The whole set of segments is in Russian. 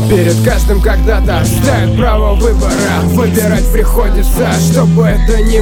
Перед каждым когда-то ставят право выбора. Выбирать приходится, чтобы это ни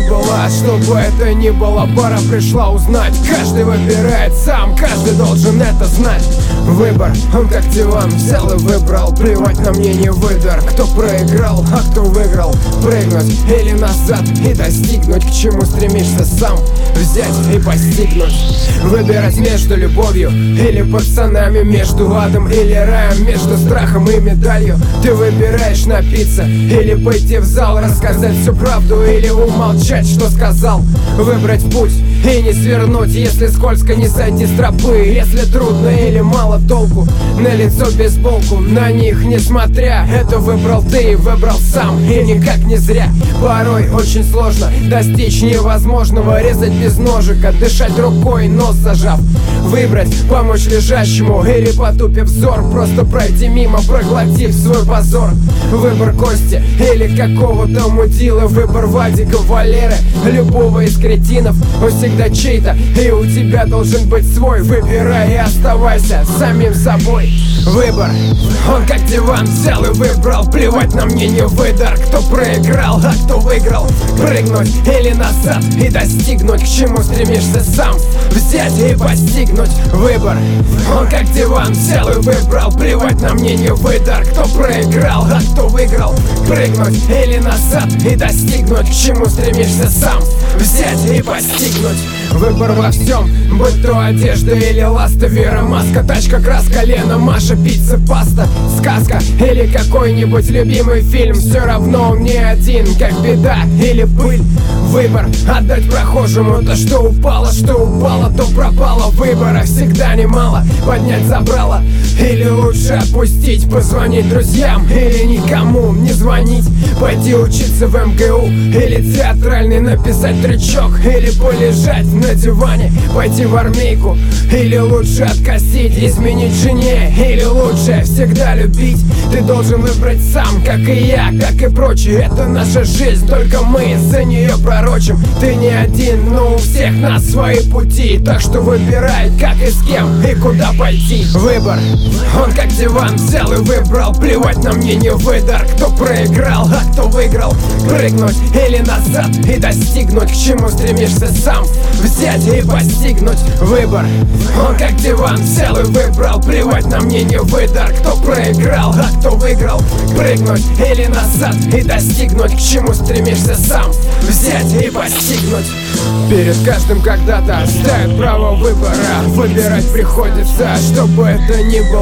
было, пора пришла узнать. Каждый выбирает сам, каждый должен это знать. Выбор, он как диван, взял и выбрал. Плевать на мнение выдор, кто проиграл, а кто выиграл. Прыгнуть или назад и достигнуть, к чему стремишься сам, взять и постигнуть. Выбирать между любовью или пацанами, между адом или раем, между страхом и медалью. Ты выбираешь напиться или пойти в зал, рассказать всю правду или умолчать, что сказал. Выбрать путь и не свернуть, если скользко, не сойти с тропы. Если трудно или мало толку, на лицо бейсболку, на них несмотря. Это выбрал ты и выбрал сам, и никак не зря. Порой очень сложно достичь невозможного, резать без ножика, дышать рукой, нос зажав. Выбрать, помочь лежащему или потупив взор, просто пройти мимо, проглотив свой позор. Выбор Кости или какого-то мудила, выбор Вадика, Валеры, любого из кретинов. Он всегда чей-то, и у тебя должен быть свой. Выбирай и оставайся самим собой. Выбор, он как диван, взял и выбрал. Плевать на мнение выдор, кто проиграл, а кто выиграл. Прыгнуть или назад и достигнуть, к чему стремишься сам, взять и постигнуть. Выбор, он как диван, взял и выбрал. Плевать на мнение выдор, кто проиграл, а кто выиграл. Прыгнуть или назад и достигнуть, к чему стремишься сам, взять и постигнуть. Выбор во всем, будь то одежда или ласта, вера, маска, тачка, краска, Лена, Маша, пицца, паста, сказка или какой-нибудь любимый фильм. Все равно он не один, как беда или пыль. Выбор, отдать прохожему то, что упало, то пропало. Выбора всегда немало, поднять забрало или лучше отпустить. Позвонить друзьям или никому не звонить. Пойти учиться в МГУ или театральный, написать трючок или полежать на диване. Пойти в армейку или лучше откосить. Изменить жене или лучше всегда любить. Ты должен выбрать сам, как и я, как и прочие. Это наша жизнь, только мы за нее пророчим. Ты не один, но у всех нас свои пути. Так что выбирай, как и с кем и куда пойти. Выбор, он как диван, взял и выбрал. Плевать на мнение выдор, кто проиграл, а кто выиграл. Прыгнуть или назад и достигнуть, к чему стремишься сам, взять и постигнуть. Выбор, он как диван, взял и выбрал. Плевать на мнение выдор, кто проиграл, а кто выиграл. Прыгнуть или назад и достигнуть, к чему стремишься сам, взять и постигнуть. Перед каждым когда-то ставят право выбора. Выбирать приходится, чтобы это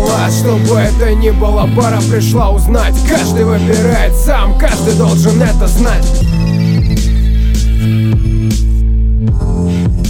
ни было, пора пришла узнать. Каждый выбирает сам, каждый должен это знать.